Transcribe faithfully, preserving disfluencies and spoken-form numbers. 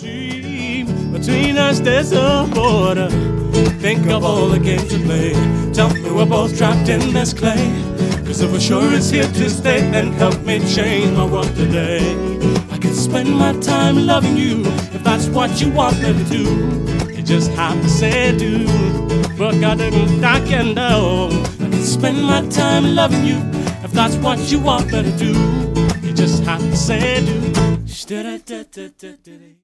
See, between us there's a border. Think of all the games we played. Tell me we're both trapped in this clay. Cause if we're sure it's here to stay, then help me change my world today. I could spend my time loving you if that's what you want me to do. You just have to say do. But God didn't I can know. I could spend my time loving you if that's what you want me to do. You just have to say do.